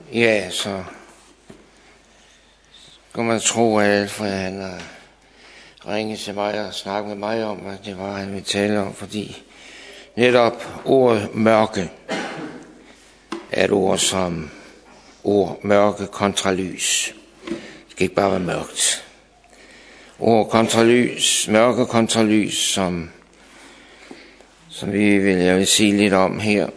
Ja, så kunne man tro, at Alfred han har ringet til mig og snakket med mig om, hvad det var, han ville tale om, fordi netop ordet mørke er et ord som mørke kontra lys. Det skal ikke bare være mørkt. Ord kontra lys, mørke kontra lys, som jeg vil sige lidt om her.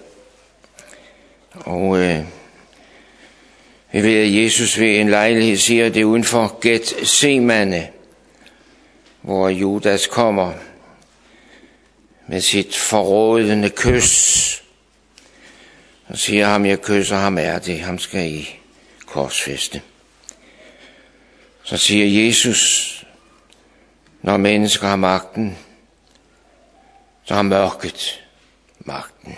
Og vi ved, at Jesus ved en lejlighed siger, at det er uden for Getsemane, hvor Judas kommer med sit forrådende kys. Og siger ham, jeg kysser, ham er det, ham skal I korsfæste. Så siger Jesus, når mennesker har magten, så har mørket magten.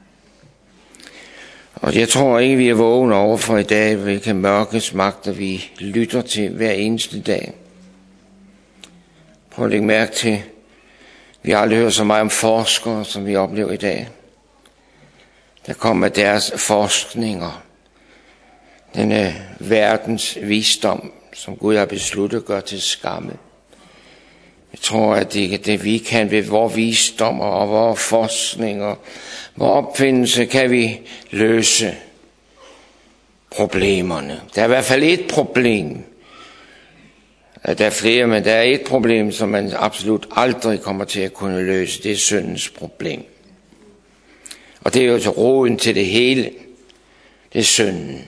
Og jeg tror ikke, vi er vågne over for i dag, hvilke mørkets magter vi lytter til hver eneste dag. Prøv at lægge mærke til, vi har aldrig hørt så meget om forskere, som vi oplever i dag. Der kommer deres forskninger. Denne verdens visdom, som Gud har besluttet, gør til skamme. Jeg tror, at det vi kan ved vores visdom og vores forskning og vores opfindelse, kan vi løse problemerne. Der er i hvert fald et problem. Der er flere, men der er et problem, som man absolut aldrig kommer til at kunne løse. Det er syndens problem. Og det er jo til roden til det hele. Det er synden.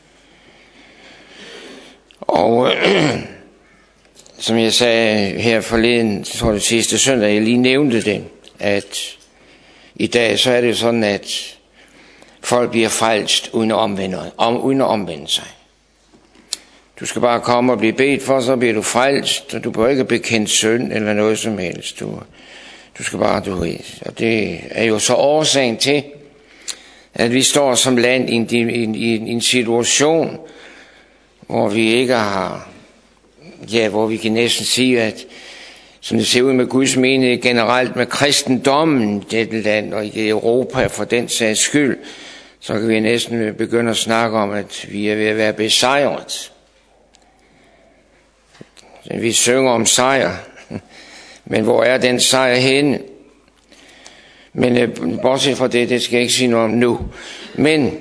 Og som jeg sagde her forleden, så var det sidste søndag, jeg lige nævnte det, at i dag så er det sådan, at folk bliver frelst uden at omvende sig. Du skal bare komme og blive bedt for, så bliver du frelst, og du behøver ikke bekendt synd eller noget som helst. Du skal bare, og det er jo så årsagen til, at vi står som land i en situation, hvor vi ikke har, hvor vi kan næsten sige, at som det ser ud med Guds menighed generelt med kristendommen i dette land og i Europa for den sags skyld, så kan vi næsten begynde at snakke om, at vi er ved at være besejret. Vi synger om sejr, men hvor er den sejr henne? Men bortset fra det skal jeg ikke sige noget om nu. Men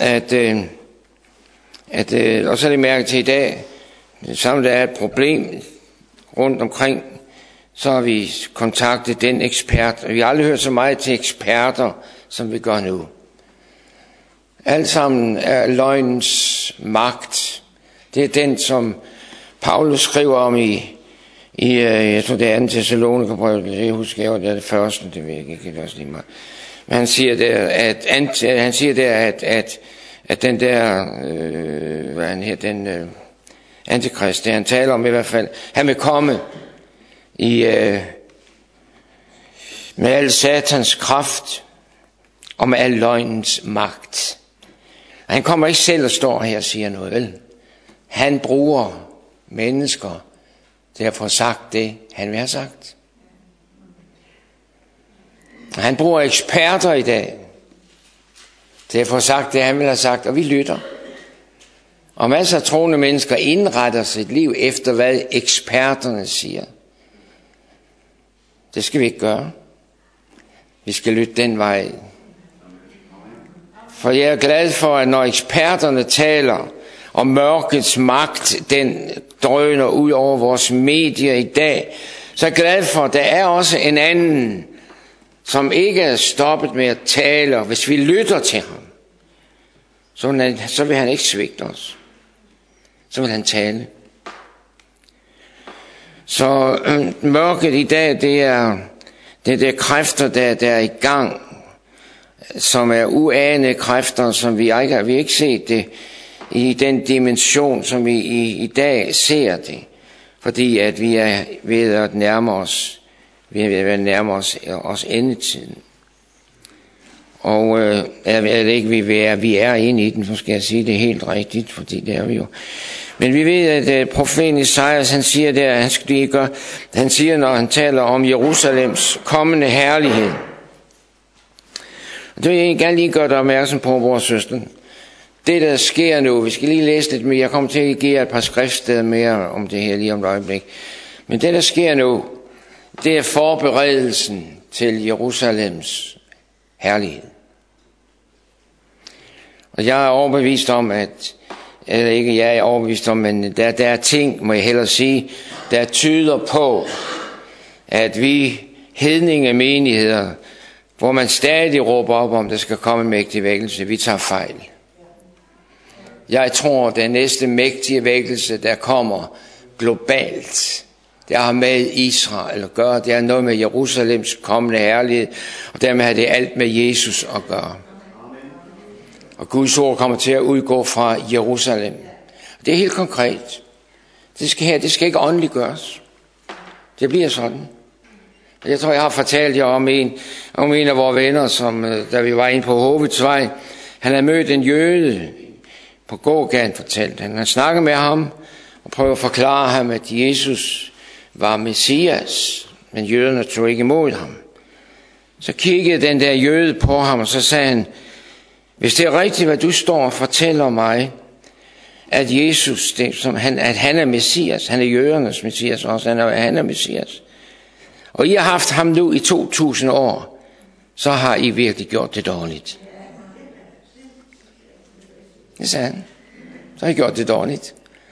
og så er det mærke til i dag, sammen der er et problem rundt omkring, så har vi kontaktet den ekspert, og vi har aldrig hørt så meget til eksperter, som vi gør nu. Alt sammen er løgnens magt. Det er den, som Paulus skriver om i jeg tror det er 2. Thessalonikerbrev, det husker jeg, det er det første, det ved jeg ikke, det er også lige meget. Men han siger der, at den der, hvad han her, den antikrist, det han taler om i hvert fald, han vil komme med al satans kraft og med al løgnens magt. Og han kommer ikke selv og står her og siger noget, vel? Han bruger mennesker til at få sagt det, han vil have sagt. Han bruger eksperter i dag til at få sagt det, han vil have sagt, og vi lytter. Og masser af troende mennesker indretter sit liv efter, hvad eksperterne siger. Det skal vi ikke gøre. Vi skal lytte den vej. For jeg er glad for, at når eksperterne taler om mørkets magt, den drøner ud over vores medier i dag, så er jeg glad for, at der er også en anden, som ikke er stoppet med at tale, og hvis vi lytter til ham, så vil han ikke svigte os. Så vil han tale. Så mørket i dag, det er kræfter, der er i gang, som er uanede kræfter, som vi ikke set det i den dimension, som vi i dag ser det. Fordi at vi er ved at nærme os endetiden. Og jeg ved ikke, vi er inde i den, så skal jeg sige det helt rigtigt, fordi det er vi jo. Men vi ved, at profeten Esajas, han siger, når han taler om Jerusalems kommende herlighed. Og det vil jeg gerne lige gøre dig opmærksom på, vores søster. det der sker nu, vi skal lige læse lidt mere, jeg kommer til at give jer et par skriftsteder mere om det her lige om et øjeblik. Men det der sker nu, det er forberedelsen til Jerusalems herlighed. Og jeg er overbevist om, eller ikke jeg er overbevist om, men der er ting, må jeg hellere sige, der tyder på, at vi hedninge menigheder, hvor man stadig råber op om, der skal komme en mægtig vækkelse, vi tager fejl. Jeg tror, den næste mægtige vækkelse, der kommer globalt, det har med Israel at gøre, det er noget med Jerusalems kommende herlighed, og dermed har det alt med Jesus at gøre. Og Guds ord kommer til at udgå fra Jerusalem. Det er helt konkret. Det skal ikke åndeligt gøres. Det bliver sådan. Jeg tror, jeg har fortalt jer om en af vores venner, som da vi var inde på Hovedsvej, han havde mødt en jøde på gågaden, fortalte han. Han snakkede med ham og prøvede at forklare ham, at Jesus var Messias, men jøderne tog ikke imod ham. Så kiggede den der jøde på ham, og så sagde han, hvis det er rigtigt, hvad du står og fortæller mig, at Jesus, at han er Messias, han er jødernes Messias også, han er Messias. Og I har haft ham nu i 2000 år, så har I virkelig gjort det dårligt. Det sagde han. Så har I gjort det dårligt.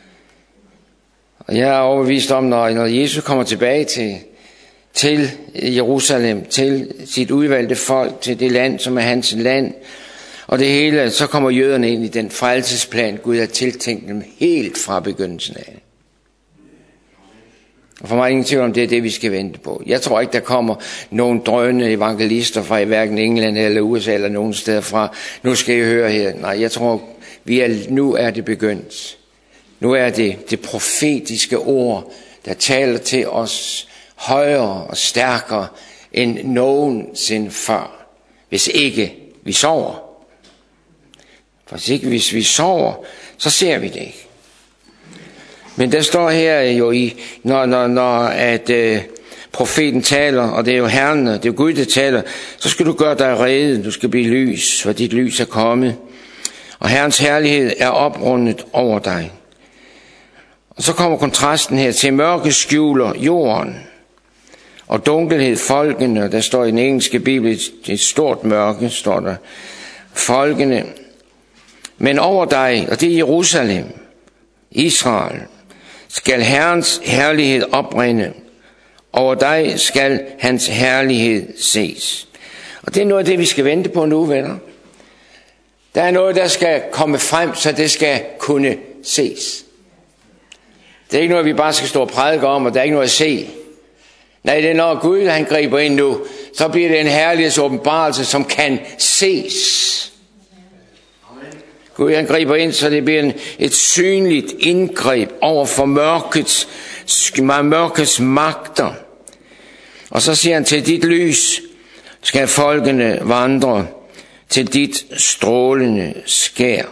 Og jeg er overbevist om, når Jesus kommer tilbage til Jerusalem, til sit udvalgte folk, til det land, som er hans land, og det hele, så kommer jøderne ind i den frelsesplan, Gud har tiltænkt dem helt fra begyndelsen af. Og for mig er ingen tvivl om, det er det, vi skal vente på. Jeg tror ikke, der kommer nogen drønende evangelister fra hverken England eller USA eller nogen steder fra. Nu skal I høre her. Nej, jeg tror, nu er det begyndt. Nu er det profetiske ord, der taler til os højere og stærkere end nogensinde før. Hvis ikke vi sover. For hvis vi sover, så ser vi det ikke. Men der står her jo når profeten taler, og det er jo Herren, det er jo Gud, der taler, så skal du gøre dig rede, du skal blive lys, for dit lys er kommet. Og Herrens herlighed er oprundet over dig. Og så kommer kontrasten her til mørke skjuler jorden, og dunkelhed folkene, der står i den engelske bibel, et stort mørke, står der, folkene. Men over dig, og det er Jerusalem, Israel, skal Herrens herlighed oprinde. Over dig skal hans herlighed ses. Og det er noget af det, vi skal vente på nu, venner. Der er noget, der skal komme frem, så det skal kunne ses. Det er ikke noget, vi bare skal stå og prædike om, og der er ikke noget at se. Nej, det er når Gud, han griber ind nu, så bliver det en herlighedsåbenbarelse, som kan ses. Gud, han griber ind, så det bliver et synligt indgreb over for mørkets magter. Og så siger han, til dit lys skal folkene vandre, til dit strålende skær.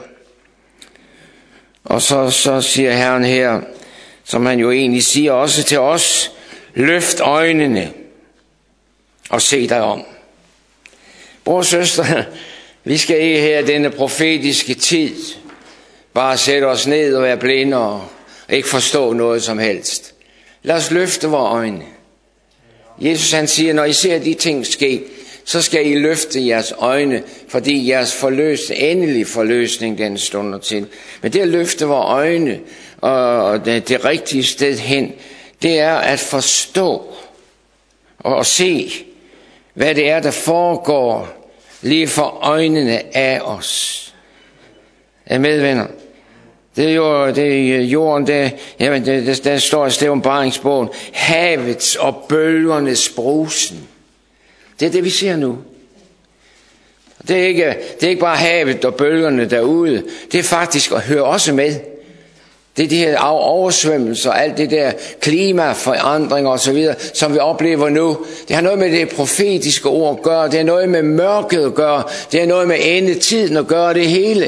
Og så siger Herren her, som han jo egentlig siger også til os, løft øjnene og se dig om. Bror og søster, vi skal ikke her denne profetiske tid bare sætte os ned og være blinde og ikke forstå noget som helst. Lad os løfte vores øjne. Jesus han siger, når I ser de ting ske, så skal I løfte jeres øjne, fordi jeres endelige forløsning den stunder til. Men det at løfte vores øjne og det rigtige sted hen, det er at forstå og se, hvad det er, der foregår lige for øjnene af os. Er medvenner? Det er jorden, der står i Åbenbaringsbogen, havets og bølgernes brusen. Det er det, vi ser nu. Det er ikke bare havet og bølgerne derude. Det er faktisk at høre også med. Det er de her oversvømmelser, alt det der klimaforandringer og så videre, som vi oplever nu. Det har noget med det profetiske ord at gøre. Det har noget med mørket at gøre. Det har noget med endetiden at gøre, det hele.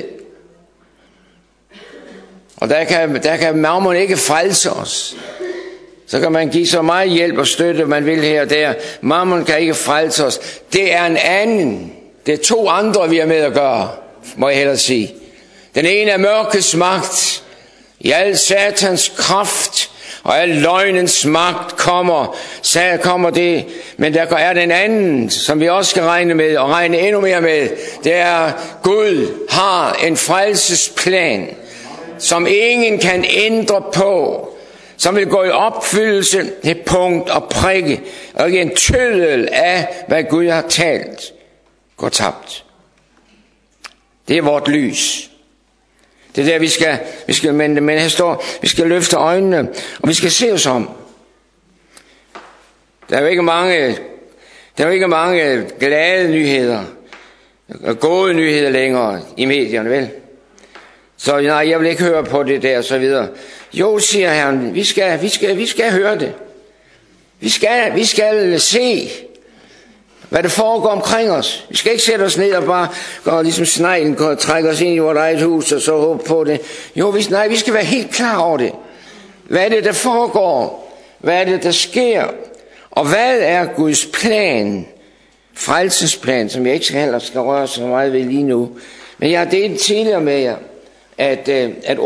Og der kan mammon ikke frelse os. Så kan man give så meget hjælp og støtte, man vil her og der. Mammon kan ikke frelse os. Det er en anden. Det er to andre, vi har med at gøre, må jeg hellere sige. Den ene er mørkets magt. I al satans kraft og al løgnens magt kommer det. Men der er den anden, som vi også skal regne med og regne endnu mere med. Det er, Gud har en frelsesplan, som ingen kan ændre på. Som vil gå i opfyldelse til punkt og prikke. Og ikke en tøddel af, hvad Gud har talt, går tabt. Det er vort lys. Det er der, vi skal men her står, vi skal løfte øjnene, og vi skal se os om. Der er jo ikke mange glade nyheder, gode nyheder længere i medierne, vel? Så nej, jeg vil ikke høre på det der, og så videre. Jo, siger Herren, vi skal høre det. Vi skal se, hvad det foregår omkring os. Vi skal ikke sætte os ned og bare gå ligesom sneglen, og trække os ind i vores eget hus, og så håbe på det. Jo, vi skal være helt klar over det. Hvad er det, der foregår? Hvad er det, der sker? Og hvad er Guds plan? Frelsesplan, som jeg ikke skal røre så meget ved lige nu. Men jeg har delt tidligere med jer, at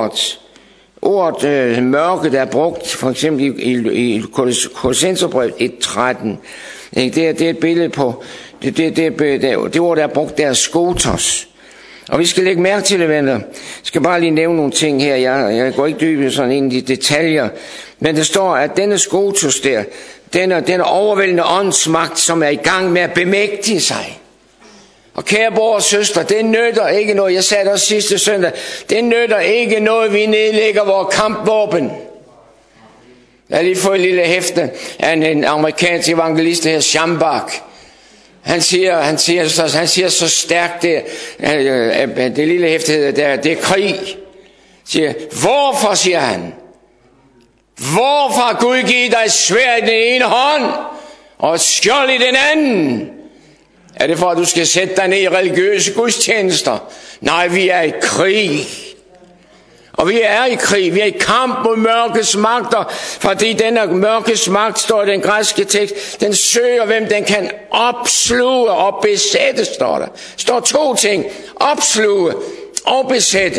ordet mørke, der er brugt for eksempel i Kolossenserbrevet 1:13, det er et billede på det ord, der er brugt, der er skotos. Og vi skal lægge mærke til det, venner. Jeg skal bare lige nævne nogle ting her. Jeg går ikke dybere sådan ind i detaljer. Men der står, at denne skotos der, den overvældende åndsmagt, som er i gang med at bemægtige sig. Og kære bror og søster, det nytter ikke noget. Jeg sagde det også sidste søndag. Det nytter ikke noget, vi nedlægger vores kampvåben. Jeg har lige fået et lille hæfte af en amerikansk evangelist, der hedder Schambach. Han siger så stærkt det lille hæfte der, det er krig. Siger, hvorfor, siger han, hvorfor har Gud givet dig et sværd i den ene hånd og et skjold i den anden? Er det for, at du skal sætte dig ned i religiøse gudstjenester? Nej, vi er i krig. Og vi er i krig. Vi er i kamp mod mørkets magter. Fordi denne mørkets magt, står i den græske tekst, den søger, hvem den kan opsluge og besætte, står der. Står 2 ting. Opsluge og besætte.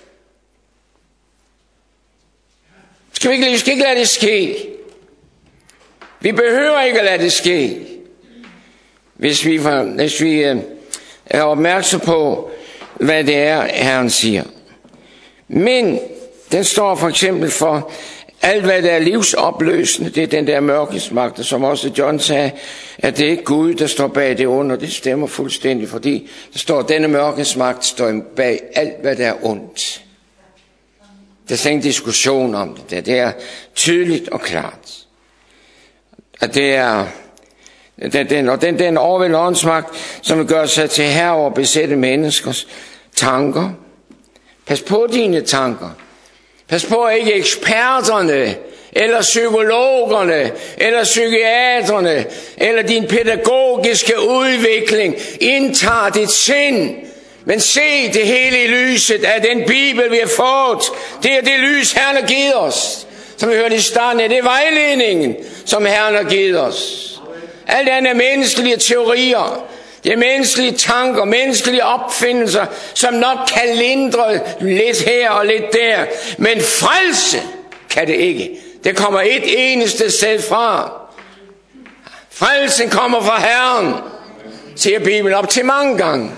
Vi skal ikke lade det ske. Vi behøver ikke at lade det ske. Hvis vi er opmærksom på, hvad det er, Herren siger. Men den står for eksempel for alt, hvad der er livsopløsende. Det er den der mørkets magt, som også John sagde, at det er ikke Gud, der står bag det onde. Og det stemmer fuldstændig, fordi der står, at denne mørkets magt står bag alt, hvad der er ondt. Der er slet ingen diskussion om det. Det er tydeligt og klart. At det er den overvældende åndsmagt, som vil gøre sig til herre over besætte menneskers tanker. Pas på dine tanker. Pas på, at ikke eksperterne, eller psykologerne, eller psykiaterne, eller din pædagogiske udvikling indtager dit sind. Men se det hele i lyset af den Bibel, vi har fået. Det er det lys, Herren har givet os. Som vi hørte i starten, det er vejledningen, som Herren har givet os. Alt andet er menneskelige teorier. Det er menneskelige tanker, menneskelige opfindelser, som nok kan lindre lidt her og lidt der. Men frelse kan det ikke. Det kommer et eneste sted fra. Frelsen kommer fra Herren, siger Bibelen op til mange gange.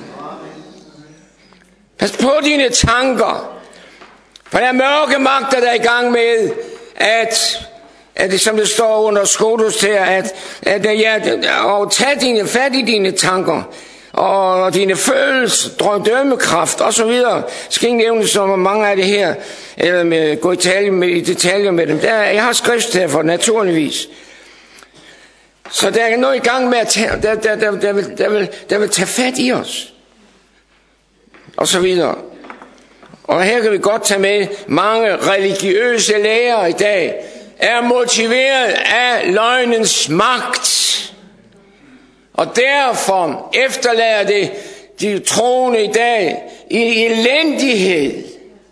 Pas på dine tanker. For der er mørke magter, der er i gang med, at det, som det står under skotus her, at tage fat i dine tanker, og dine følelser, dømmekraft, og så videre. Skal ikke nævne som mange af det her, eller gå i detaljer med dem. Jeg har skrift her for, naturligvis. Så der er noget i gang med, der vil tage fat i os. Og så videre. Og her kan vi godt tage med, mange religiøse lærere i dag er motiveret af løgnens magt. Og derfor efterlader det de troende i dag i elendighed.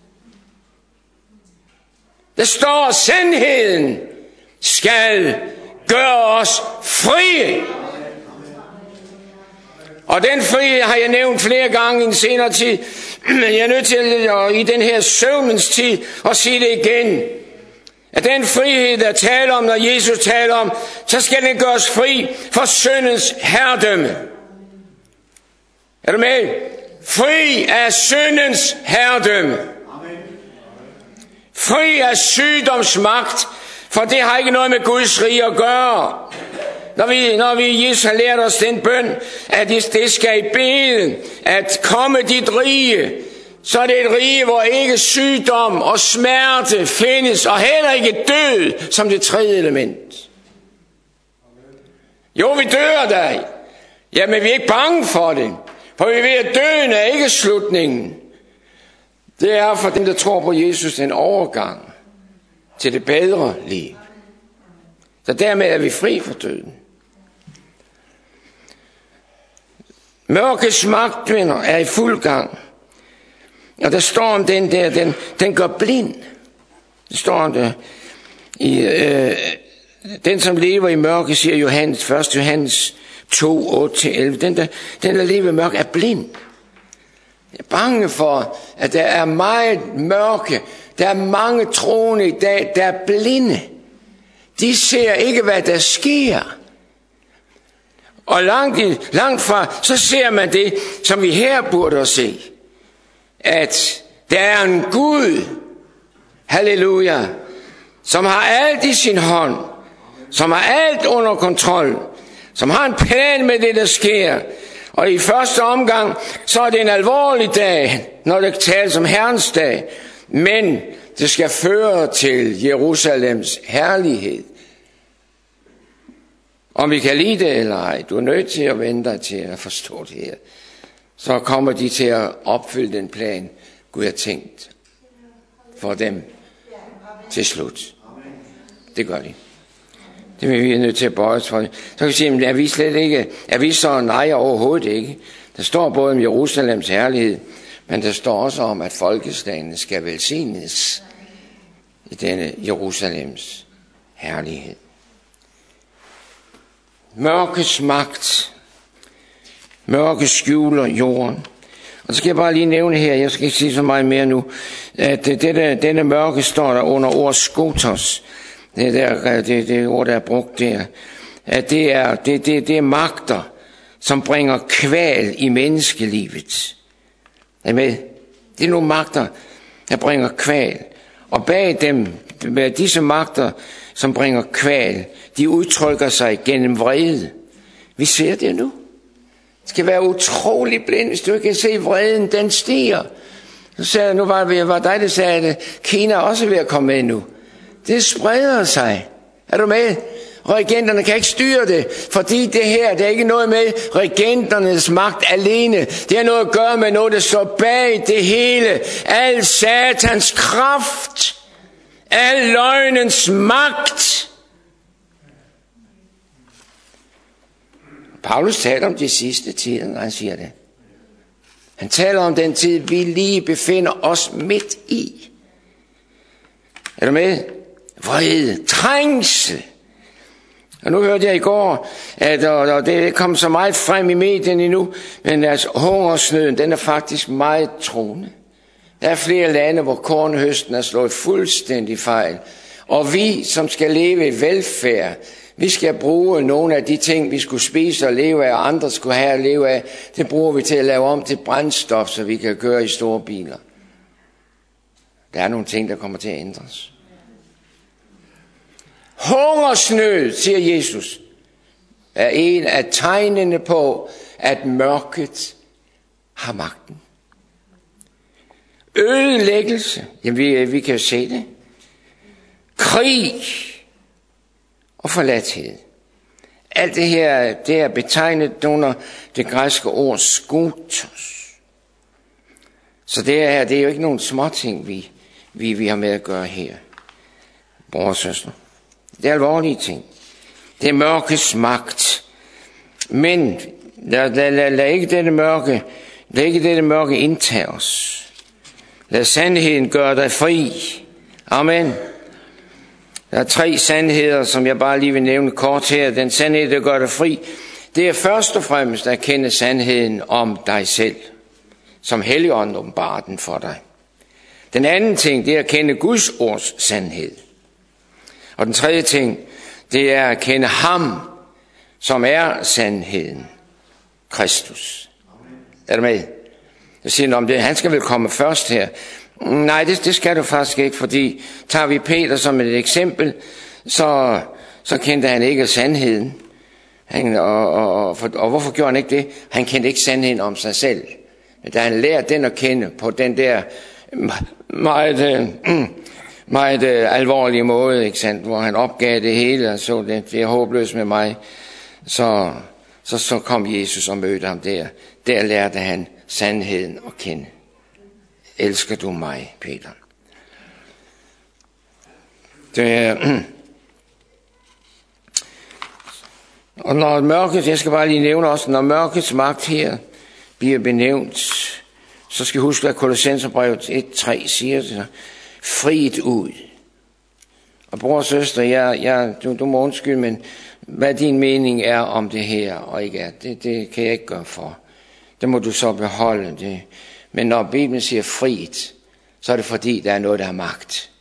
Der står, sandheden skal gøre os frie. Og den frihed har jeg nævnt flere gange i en senere tid. Jeg er nødt til at i den her søvnens tid at sige det igen. At den frihed, der taler om, når Jesus taler om, så skal den gøres fri for syndens herredømme. Er du med? Fri af syndens herredømme. Fri af sygdomsmagt, for det har ikke noget med Guds rige at gøre. Når vi Jesus har lært os den bøn, at det skal i bede, at komme dit rige, så er det et rige, hvor ikke sygdom og smerte findes, og heller ikke død som det tredje element. Jo, vi dør der. Jamen, vi er ikke bange for det, for vi ved, at døden er ikke slutningen. Det er for dem, der tror på Jesus, en overgang til det bedre liv. Så dermed er vi fri for døden. Mørkets magtvinder er i fuld gang. Og der står om den der, den gør blind. Det står om det. Den som lever i mørke, siger Johannes, 1. Johannes 2, 8-11. Den der lever i mørke er blind. Jeg er bange for, at der er meget mørke. Der er mange troende i dag, der er blinde. De ser ikke, hvad der sker. Og langt fra, så ser man det, som vi her burde se. At der er en Gud, halleluja, som har alt i sin hånd, som har alt under kontrol, som har en plan med det, der sker. Og i første omgang, så er det en alvorlig dag, når det tales om Herrens dag, men det skal føre til Jerusalems herlighed. Om vi kan lide det eller ej, du er nødt til at vente dig til at forstå det her. Så kommer de til at opfylde den plan, Gud har tænkt for dem til slut. Det gør de. Det vil vi nødt til at bøje os for. Så kan vi sige, at vi slet ikke, at vi så nej overhovedet ikke. Der står både om Jerusalems herlighed, men der står også om, at folkeslagene skal velsignes i denne Jerusalems herlighed. Mørkets magt. Mørke skjuler jorden. Og så skal jeg bare lige nævne her, jeg skal ikke sige så meget mere nu, at denne mørke står der under ordet skotos. Det ord, der er brugt der. At det er magter, som bringer kval i menneskelivet. Er med? Det er nogle magter, der bringer kval. Og bag dem, med disse magter, som bringer kval, de udtrykker sig gennem vrede. Vi ser det nu. Det skal være utrolig blind, hvis du ikke kan se vreden, den stiger. Så sagde jeg, nu var dig, der sagde, at Kina også er ved at komme med nu. Det spreder sig. Er du med? Regenterne kan ikke styre det, fordi det her, det er ikke noget med regenternes magt alene. Det har noget at gøre med noget, der står bag det hele. Al satans kraft. Al løgnens magt. Paulus taler om de sidste tider, når han siger det. Han taler om den tid, vi lige befinder os midt i. Er du med? Vrede, trængsel. Og nu hørte jeg i går, at og det kom så meget frem i medierne endnu, men altså hungersnøden, den er faktisk meget truende. Der er flere lande, hvor kornhøsten er slået fuldstændig fejl. Og vi, som skal leve i velfærd, vi skal bruge nogle af de ting, vi skulle spise og leve af, og andre skulle have at leve af. Det bruger vi til at lave om til brændstof, så vi kan køre i store biler. Der er nogle ting, der kommer til at ændres. Hungersnød, siger Jesus, er en af tegnene på, at mørket har magten. Ødelæggelse, jamen vi kan jo se det. Krig og forladthed. Alt det her, det er betegnet under det græske ord skotos. Så det er jo ikke nogen småting, vi har med at gøre her, bror og søster. Det er alvorlige ting. Det er mørkets magt. Men lad ikke dette mørke indtage os. Lad sandheden gøre dig fri. Amen. Der er 3 sandheder, som jeg bare lige vil nævne kort her. Den sandhed, der gør dig fri, det er først og fremmest at kende sandheden om dig selv, som Helligånden åbenbarer den for dig. Den anden ting, det er at kende Guds ords sandhed. Og den tredje ting, det er at kende ham, som er sandheden, Kristus. Er du med? Jeg siger om det, han skal vel komme først her. Nej, det skal du faktisk ikke, fordi tager vi Peter som et eksempel, så kendte han ikke sandheden. Og hvorfor gjorde han ikke det? Han kendte ikke sandheden om sig selv. Men da han lærte den at kende på den der meget alvorlige måde, ikke sandt, hvor han opgav det hele og så det er håbløst med mig, så kom Jesus og mødte ham der. Der lærte han sandheden at kende. Elsker du mig, Peter? Og når mørket, jeg skal bare lige nævne også, når mørkets magt her bliver benævnt, så skal I huske, at Kolossenserbrevet 1:3 siger det, friet ud. Og bror og søster, du må undskylde, men hvad din mening er om det her og ikke er, det kan jeg ikke gøre for. Det må du så beholde det. Men når Bibelen siger friet, så er det fordi, der er noget, der har magt.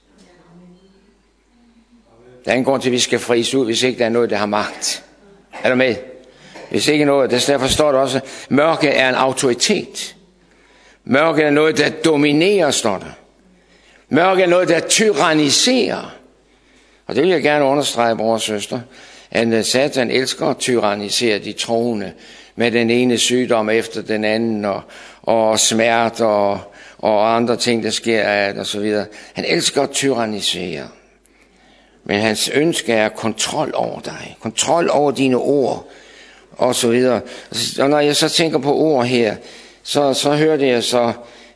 Der er ingen grund til, at vi skal fries ud, hvis ikke der er noget, der har magt. Er du med? Hvis ikke noget, derfor står der også, mørke er en autoritet. Mørke er noget, der dominerer, står der. Mørke er noget, der tyranniserer. Og det vil jeg gerne understrege, bror og søster, at Satan elsker at tyrannisere de troende med den ene sygdom efter den anden, og smerte og andre ting, der sker af det, og så videre. Han elsker at tyrannisere. Men hans ønske er kontrol over dig, kontrol over dine ord, og så videre. Og når jeg så tænker på ord her, så hørte jeg så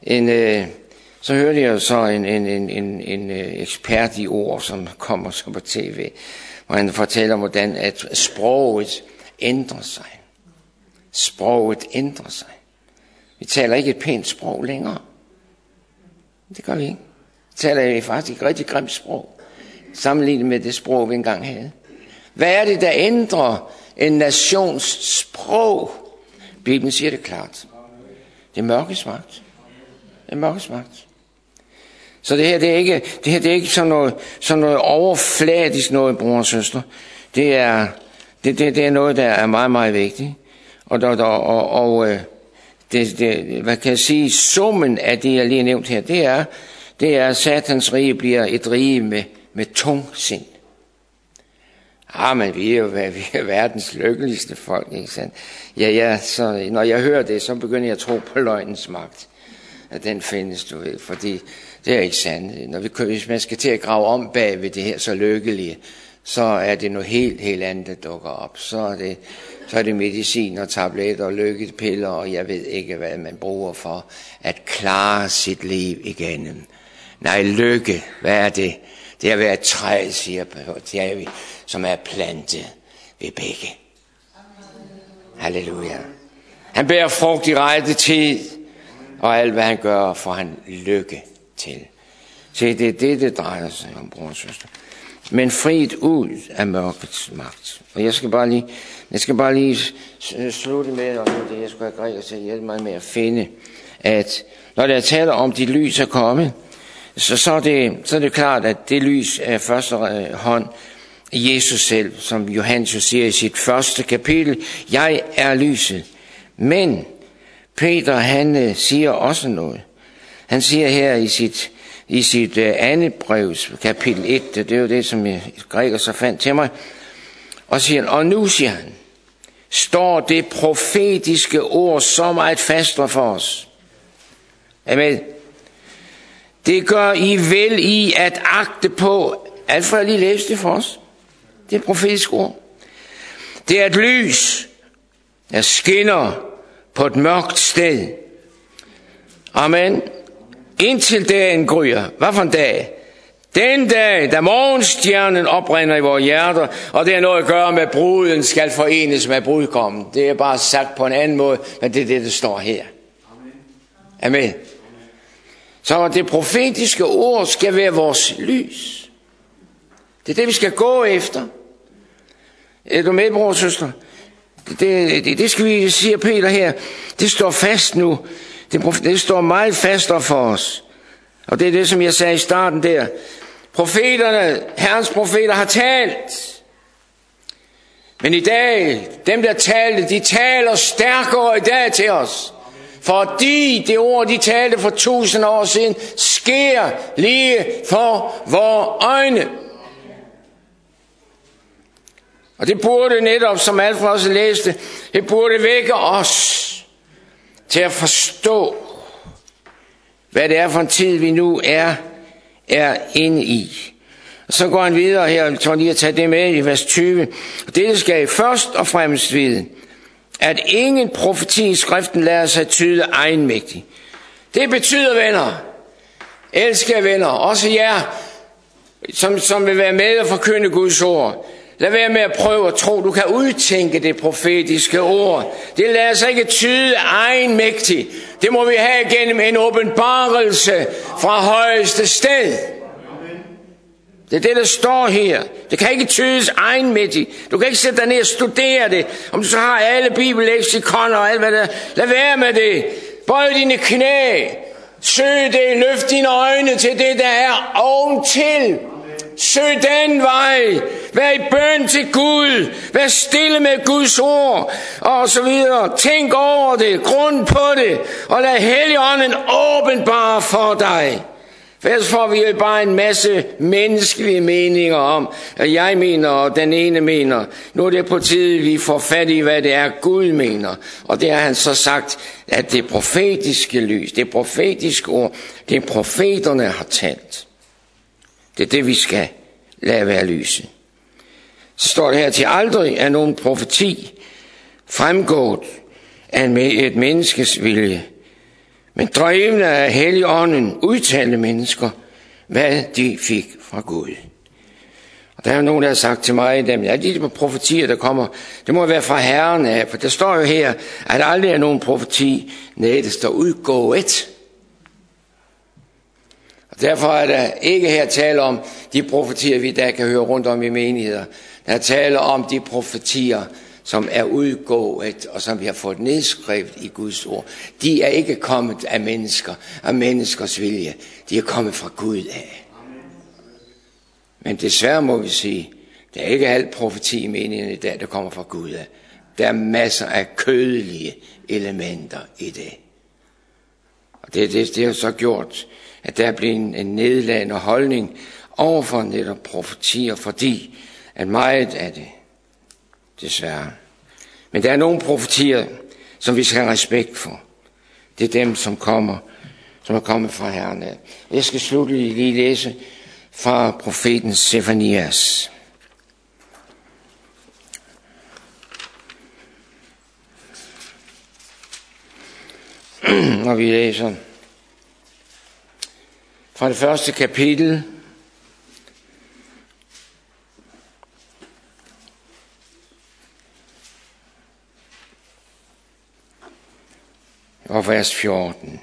en ekspert i ord, som kommer så på tv, hvor han fortæller, hvordan at sproget ændrer sig. Sproget ændrer sig. Vi taler ikke et pænt sprog længere. Det gør vi ikke. Vi taler faktisk et rigtig grimt sprog, sammenlignet med det sprog, vi engang havde. Hvad er det, der ændrer en nations sprog? Bibelen siger det klart. Det er mørkets magt. Det er mørkets magt. Så det her er ikke sådan noget overfladisk noget, bror og søster. Det er noget, der er meget, meget vigtigt. Hvad kan jeg sige, summen af det, jeg lige har nævnt her, det er, at satans rige bliver et rige med tung sind. Men vi er verdens lykkeligste folk, ikke sandt? Ja, så når jeg hører det, så begynder jeg at tro på løgnens magt. At den findes, du ved, fordi det er ikke sandt. Hvis man skal til at grave om bag ved det her så lykkelige, så er det noget helt andet, der dukker op. Så er det medicin og tabletter og lykkepiller, og jeg ved ikke, hvad man bruger for at klare sit liv igennem. Nej, lykke, hvad er det? Det er at være et træ, siger David, som er plantet ved begge. Halleluja. Han bærer frugt i rette tid, og alt hvad han gør, får han lykke til. Se, det er det drejer sig om, bror og søster. Men friet ud af mørkets magt. Og jeg skal bare lige slutte med, og det jeg skulle have Gregor til at hjælpe mig med at finde, at når der taler om de lys er kommet, så er det klart, at det lys er første hånd Jesus selv, som Johannes jo siger i sit første kapitel, jeg er lyset. Men Peter, han siger også noget. Han siger her i sit andet brevs, kapitel 1, det er jo det, som Gregor så fandt til mig, og siger, og nu, siger han, står det profetiske ord så meget fastere for os. Amen. Det gør I vel i at agte på. Alfred har lige læst det for os. Det er et profetisk ord. Det er et lys, der skinner på et mørkt sted. Amen. Indtil dagen gryer. Hvad for en dag? Den dag, da morgenstjernen oprinder i vores hjerter, og det er noget at gøre med, bruden skal forenes med brudgommen. Det er bare sagt på en anden måde, men det er det, der står her. Amen. Så det profetiske ord skal være vores lys. Det er det, vi skal gå efter. Er du med, bror og søster? Det skal vi, siger Peter her, det står fast nu. Det står meget fastere for os. Og det er det, som jeg sagde i starten der. Profeterne, Herrens profeter har talt. Men i dag, dem der talte, de taler stærkere i dag til os. Fordi det ord, de talte for 1000 år siden, sker lige for vores øjne. Og det burde netop, som Alfred også læste, det burde vække os til at forstå, hvad det er for en tid, vi nu er inde i. Og så går han videre her, jeg tror lige at tage det med i vers 20. Og det skal I først og fremmest vide, at ingen profeti i skriften lader sig tyde egenmægtig. Det betyder, venner, elskede venner, også jer, som vil være med og forkynde Guds ord. Lad være med at prøve at tro, du kan udtænke det profetiske ord. Det lader sig ikke tyde egenmægtigt. Det må vi have gennem en åbenbarelse fra højeste sted. Det er det, der står her. Det kan ikke tydes egenmægtigt. Du kan ikke sætte dig ned og studere det. Om du så har alle bibellexikoner og alt hvad der. Lad være med det. Bøj dine knæ. Søg det. Løft dine øjne til det, der er oventil. Søg den vej. Vær i bøn til Gud. Vær stille med Guds ord. Og så videre. Tænk over det. Grund på det. Og lad Helligånden åbenbare for dig. For ellers får vi jo bare en masse menneskelige meninger om, at jeg mener, og den ene mener. Nu er det på tide, vi får fat i, hvad det er, Gud mener. Og det har han så sagt, at det profetiske lys, det profetiske ord, det profeterne har talt. Det er det, vi skal lade være lyset. Så står det her, til aldrig er nogen profeti fremgået af et menneskes vilje. Men drevne af Helligånden udtalte mennesker, hvad de fik fra Gud. Og der er nogen, der har sagt til mig, at de profetier, der kommer, det må være fra Herren af. For der står jo her, at der aldrig er nogen profeti, nej, det står udgået. Og derfor er der ikke her tale om de profetier, vi der kan høre rundt om i menigheder. Der er tale om de profetier, som er udgået, og som vi har fået nedskrevet i Guds ord. De er ikke kommet af mennesker, af menneskers vilje. De er kommet fra Gud af. Men desværre må vi sige, der er ikke alt profeti i menigheden i dag, der kommer fra Gud af. Der er masser af kødelige elementer i det. Og det har så gjort, at der er blevet en nedladende holdning overfor netop profetier, fordi at meget af det, desværre. Men der er nogle profetier, som vi skal have respekt for. Det er dem, som er kommet fra Herren. Jeg skal sluttelig lige læse fra profeten Sefanias. Når vi læser fra det første kapitel, og vers 14.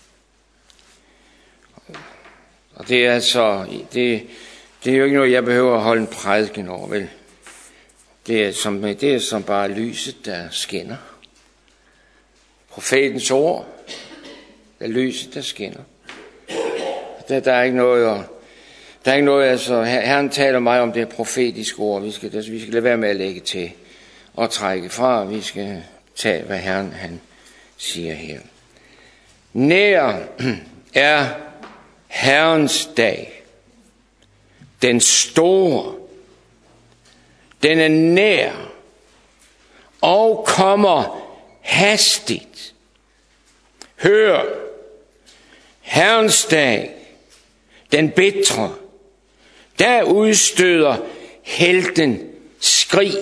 Og det er altså, det er jo ikke noget, jeg behøver at holde en prædiken over, vel? Det er som bare lyset, der skinner. Profetens ord, det er lyset, der skinner. Der er ikke noget, altså, Herren taler mig om det profetiske ord. Vi skal lade være med at lægge til og trække fra. Vi skal tage, hvad Herren han siger her. Nær er Herrens dag. Den store. Den er nær og kommer hastigt. Hør, Herrens dag, den bitre, der udstøder helten skrig.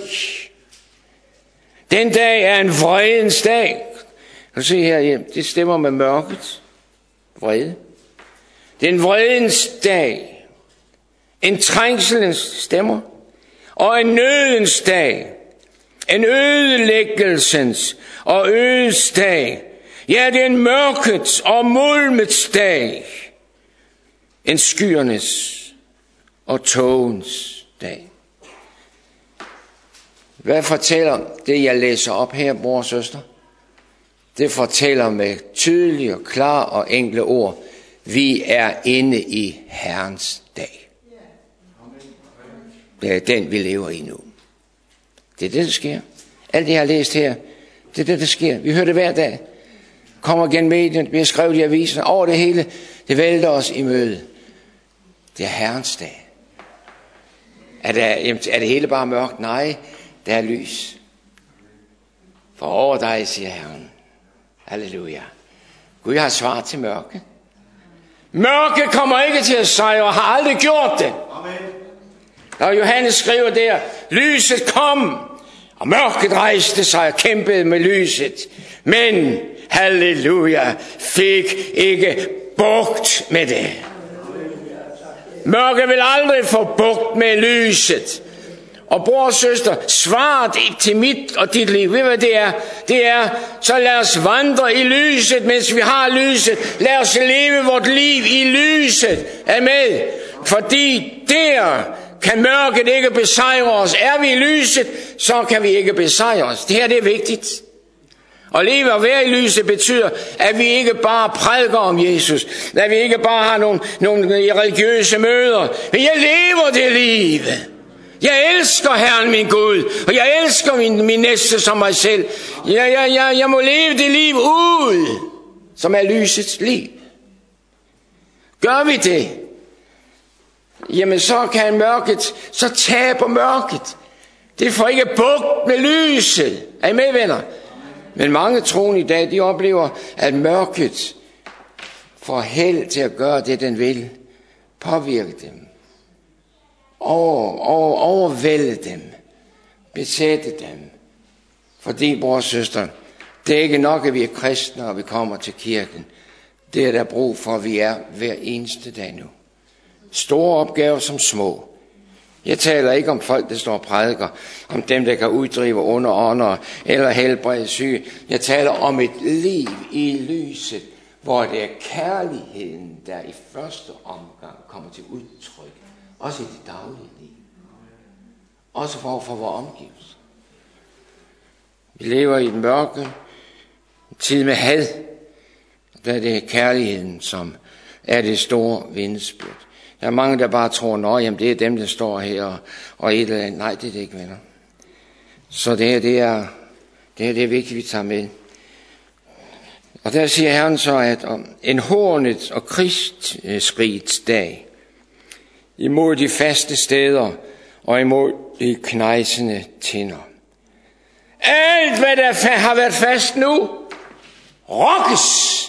Den dag er en vredens dag. Kan du se her, det stemmer med mørket. Vrede. Det er en vredens dag. En trængselens stemmer. Og en nødens dag. En ødelæggelsens og ødets dag. Ja, det er en mørkets og mulmets dag. En skyernes og tågens dag. Hvad fortæller det, jeg læser op her, bror og søster? Det fortæller med tydelige og klare og enkle ord. Vi er inde i Herrens dag. Det er den, vi lever i nu. Det er det, der sker. Alt det, jeg har læst her, det er det, der sker. Vi hører det hver dag. Kommer gennem medien, bliver skrevet i avisen, over det hele. Det vælter os i møde. Det er Herrens dag. Er det hele bare mørkt? Nej, der er lys. For over dig, siger Herren. Halleluja. Gud har svar til mørke. Mørke kommer ikke til at sejre og har aldrig gjort det. Amen. Når Johannes skriver der, lyset kom, og mørket rejste sig og kæmpede med lyset. Men, halleluja, fik ikke bugt med det. Mørket vil aldrig få bugt med lyset. Og bror og søster, svaret til mit og dit liv, ved hvad det er? Det er, så lad os vandre i lyset, mens vi har lyset. Lad os leve vort liv i lyset. Er med? Fordi der kan mørket ikke besejre os. Er vi i lyset, så kan vi ikke besejre os. Det her, det er vigtigt. At leve og være i lyset betyder, at vi ikke bare prædiker om Jesus. At vi ikke bare har nogle religiøse møder. Men jeg lever det liv. Jeg elsker Herren min Gud, og jeg elsker min næste som mig selv. Jeg må leve det liv ud, som er lysets liv. Gør vi det, jamen så kan mørket, så taber mørket. Det får ikke bugt med lyset. Er I med, venner? Men mange troende i dag, de oplever, at mørket får held til at gøre det, den vil. Påvirke dem. Overvælde dem. Besætte dem. Fordi, bror og søster, det er ikke nok, at vi er kristne, og vi kommer til kirken. Det er der brug for, at vi er hver eneste dag nu. Store opgaver som små. Jeg taler ikke om folk, der står og prædiker, om dem, der kan uddrive onde ånder eller helbrede syge. Jeg taler om et liv i lyset, hvor det er kærligheden, der i første omgang kommer til udtryk. Også i det daglige liv. Også for vores omgivelser. Vi lever i den mørke tid med had. Der er det kærligheden, som er det store vidnesbyrd. Der er mange, der bare tror, jamen det er dem, der står her og et eller andet. Nej, det er det ikke, venner. Så det er vigtigt, vi tager med. Og der siger Herren så, at en hornet og krigsskriets dag imod de faste steder og imod de knejsende tinder. Alt, hvad der har været fast nu, rokkes.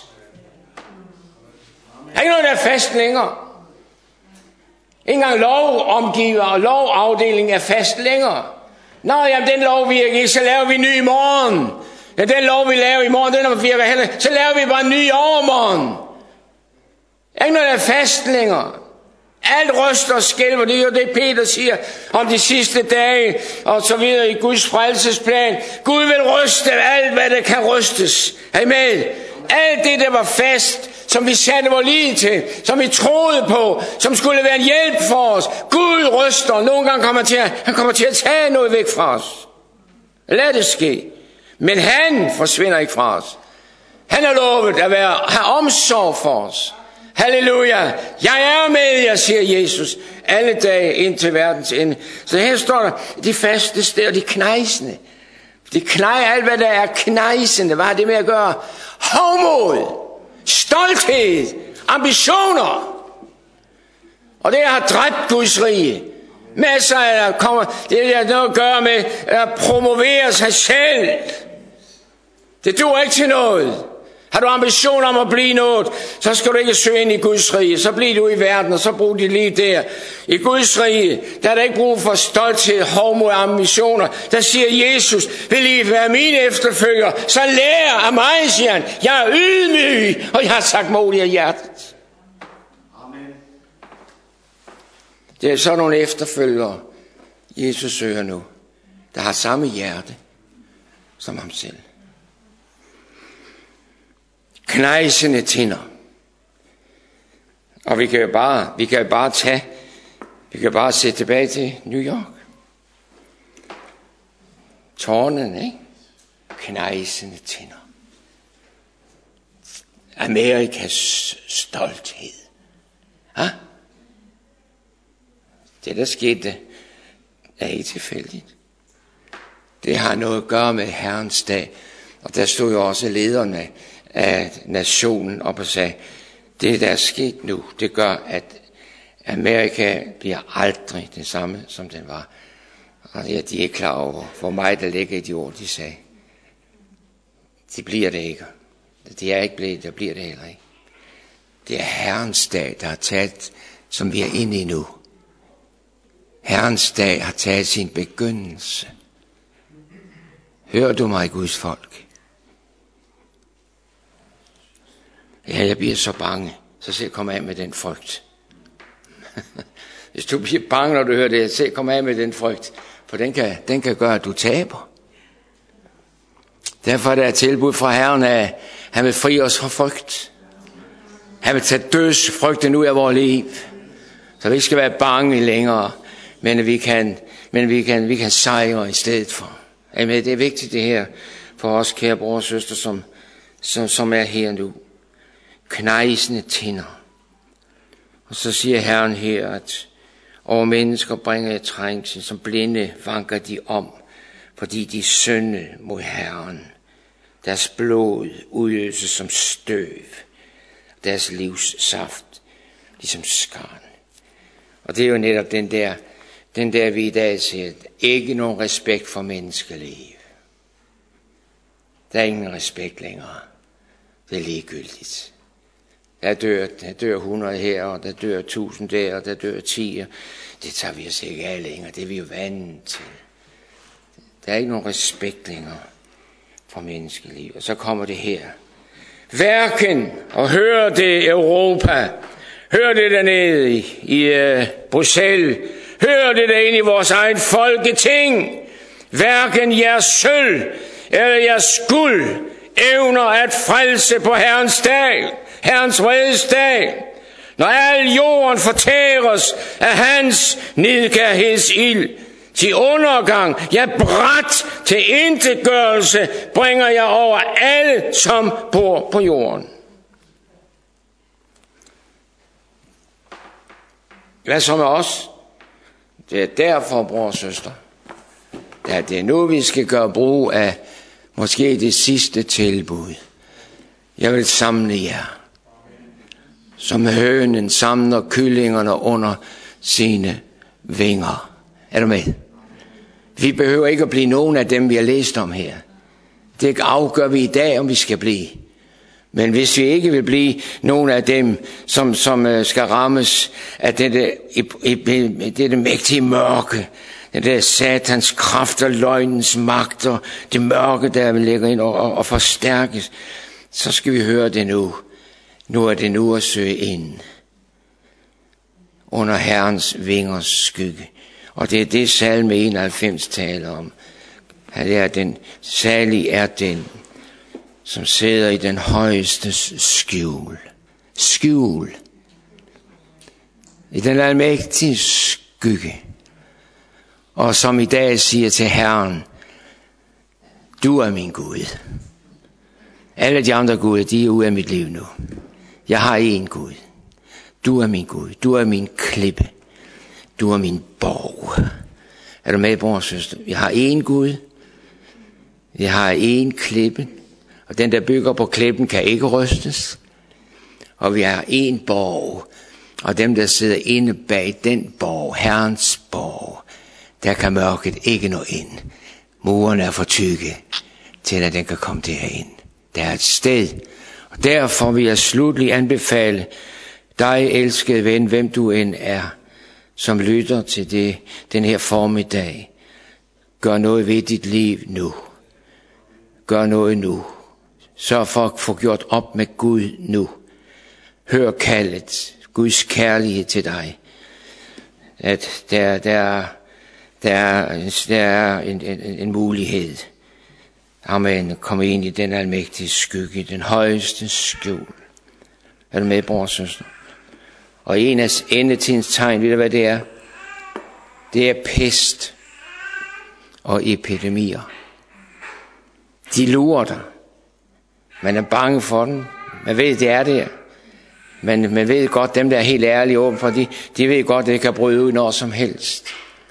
Der er ikke noget, der er fast længere. Ikke engang lovomgiver og lovafdeling er fast længere. Nå, jamen den lov virker ikke, så laver vi ny i morgen. Ja, den lov vi laver i morgen, den virker heller. Så laver vi bare ny i overmorgen. Der er ikke noget, der er fast længere. Alt ryster og skælver, det er jo det Peter siger om de sidste dage og så videre i Guds frelsesplan. Gud vil ryste alt, hvad der kan rystes. Amen. Alt det, der var fast, som vi satte vores lid til, som vi troede på, som skulle være en hjælp for os. Gud ryster. Nogle gange han kommer til at tage noget væk fra os. Lad det ske. Men han forsvinder ikke fra os. Han har lovet at have omsorg for os. Halleluja. Jeg er med jer, siger Jesus, alle dage ind til verdens ende. Så her står der, de faste steder, de knejsende. De knejer alt, hvad der er knejsende. Hvad har det med at gøre? Hovmod, stolthed, ambitioner. Og det har dræbt Guds rige. Masser af det har noget at gøre med at promovere sig selv. Det duer ikke til noget. Har du ambition om at blive noget, så skal du ikke søge ind i Guds rige. Så bliver du i verden, og så brug dit liv der. I Guds rige, der er der ikke brug for stolthed, hovmod og ambitioner. Der siger Jesus, vil I være mine efterfølgere, så lær af mig, siger han. Jeg er ydmyg, og jeg har sagt modig af hjertet. Amen. Det er sådan nogle efterfølgere, Jesus søger nu, der har samme hjerte som ham selv. Knejsende tinder. Og vi kan bare se tilbage til New York. Tårnene, ikke? Knejsende tænder. Amerikas stolthed. Ha? Det, der skete, er ikke tilfældigt. Det har noget at gøre med Herrens dag. Og der stod jo også lederne af nationen op og sagde, det, der er sket nu, det gør, at Amerika bliver aldrig det samme, som den var. Og ja, de er ikke klar over, hvor meget der ligger i de ord, de sagde. Det bliver det ikke. Det er ikke blevet, der bliver det heller ikke. Det er Herrens dag, der har taget, som vi er inde i nu. Herrens dag har taget sin begyndelse. Hører du mig, Guds folk? Ja, jeg bliver så bange, så se, kom af med den frygt. Hvis du bliver bange, når du hører det, se, kom af med den frygt, for den kan gøre, at du taber. Derfor er der et tilbud fra Herren, at han vil fri os fra frygt. Han vil tage dødsfrygten ud af vores liv, så vi ikke skal være bange længere, men vi kan sejre i stedet for. Amen. Det er vigtigt det her for os, kære bror og søster, som er her nu. Knejsende tænder. Og så siger Herren her, at over mennesker bringer jeg trængsel, som blinde vanker de om, fordi de synde mod Herren. Deres blod udøses som støv, deres livs saft ligesom skarn. Og det er jo netop den der vi i dag siger, ikke nogen respekt for menneskeliv. Der er ingen respekt længere. Det er ligegyldigt. Der dør 100 her, og der dør 1000 der, og der dør 10. Det tager vi os ikke af længere. Det er vi jo vant til. Der er ikke nogen respekt længere for menneskeliv. Og så kommer det her. Hverken, og hør det Europa, hør det dernede i Bruxelles, hør det derinde i vores eget folketing. Hverken jeres sølv eller jeres guld evner at frelse på Herrens dag, Herrens vredes dag, når al jorden fortæres af hans nidkærhedsild. Til undergang, ja bræt til intetgørelse, bringer jeg over alle, som bor på jorden. Hvad så med os? Det er derfor, bror og søster, det er nu, vi skal gøre brug af måske det sidste tilbud. Jeg vil samle jer, som hønen samler kyllingerne under sine vinger. Er du med? Vi behøver ikke at blive nogen af dem, vi har læst om her. Det afgør vi i dag, om vi skal blive. Men hvis vi ikke vil blive nogen af dem, som skal rammes af dette mægtige mørke, den der satans kraft og løgnens magt og det mørke, der vil lægge ind og forstærkes, så skal vi høre det nu. Nu er det nu at søge ind under Herrens vingers skygge. Og det er det, salme 91 taler om. Salig er den, som sidder i den højestes skjul. Skjul. I den almægtige skygge. Og som i dag siger til Herren, du er min Gud. Alle de andre guder, de er ude af mit liv nu. Jeg har én Gud. Du er min Gud. Du er min klippe. Du er min borg. Er du med, bror og søster? Jeg har én Gud. Jeg har én klippe. Og den, der bygger på klippen, kan ikke rystes. Og vi har én borg. Og dem, der sidder inde bag den borg, Herrens borg, der kan mørket ikke nå ind. Murene er for tykke, til at den kan komme derind. Der er et sted. Og derfor vil jeg slutlig anbefale dig, elskede ven, hvem du end er, som lytter til den her formiddag. Gør noget ved dit liv nu. Gør noget nu. Sørg for at få gjort op med Gud nu. Hør kaldet, Guds kærlighed til dig. At der er en mulighed. Amen. Kom ind i den almægtige skygge, den højeste skjul. Er du med, bror og søster? Og en af endetidens tegn, ved du hvad det er? Det er pest og epidemier. De lurer dig. Man er bange for dem. Man ved, det er der. Men man ved godt, dem der er helt ærlige åben for, de ved godt, det kan bryde ud når som helst.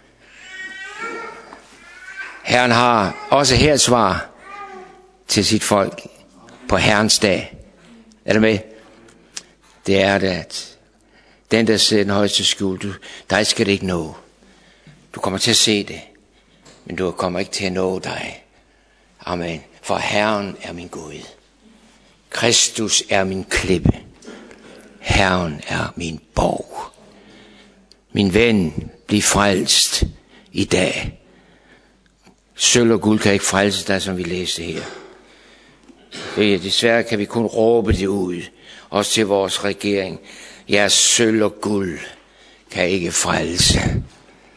Herren har også her et svar til sit folk på Herrens dag. Er du med? Det er det, at den, der sidder den højeste skjul, dig skal det ikke nå. Du kommer til at se det, men du kommer ikke til at nå dig. Amen. For Herren er min Gud. Kristus er min klippe. Herren er min borg. Min ven, bliv frelst i dag. Sølv og guld kan ikke frelse dig, som vi læste her. Desværre kan vi kun råbe det ud, også til vores regering. Jeres sølv og guld kan ikke frelse.